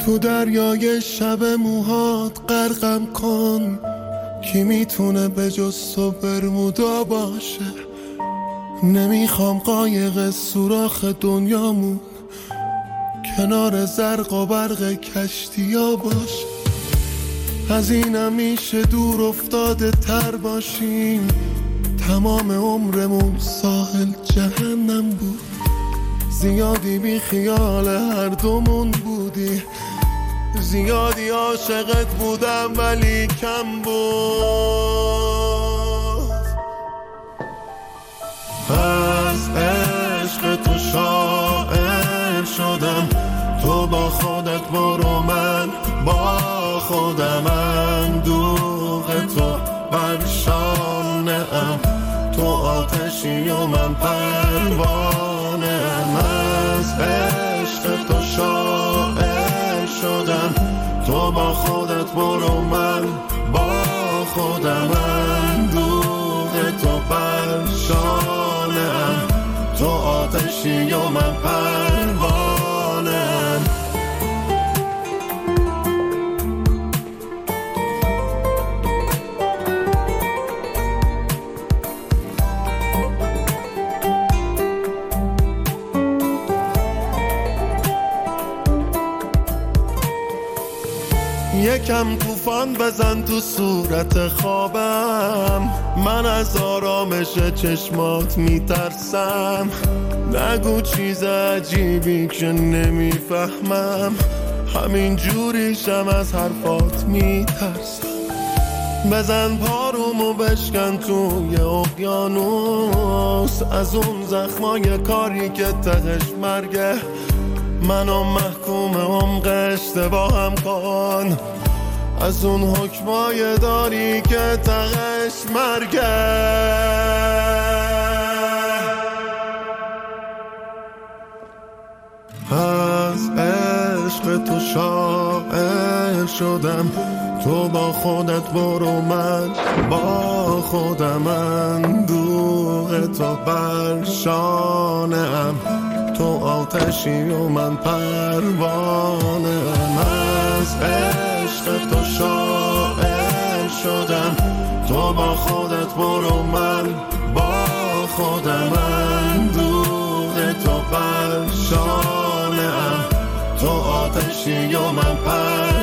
تو دریای شب موهات غرقم کن، کی میتونه به جز تو برمودا باشه؟ نمیخوام قایق سوراخ دنیامون کنار زرق و برق کشتیا باشه. از اینم میشه دور افتاده تر باشیم، تمام عمرمون ساحل جهنم بود. زیادی بی خیال هر دومون بودی، زیادی عاشقت بودم ولی کم بود. از عشق تو شاعر شدم، تو با خودت برو من با خودم. اندوه تو بر شانه‌ام، تو آتشی و من پروانه‌ام. از عشق تو شاعر شدم، تو با خودت برو من با خودم. اندوه تو بر شانه‌ام، تو آتشی و من پروانه‌ام. یکم طوفان بزن تو صورت خوابم، من از آرامش چشمات میترسم. نگو چیز عجیبی که نمیفهمم، همین جوریشم از حرفات میترسم. بزن پارومو بشکن توی اقیانوس، از اون زخمای کاری که تهش مرگه. منو محکوم عمق اشتباهم کن، از اون حکمای داری که تهش مرگه. از عشق تو شاعر شدم، تو با خودت برو من با خودم. اندوه تو بر شانه‌ام، تو آتشی و من پروانه‌ام. از عشق تو شاعر شدم، تو با خودت برو من با خودم. اندوه تو بر شانه‌ام، تو آتشی و من پروانه‌ام.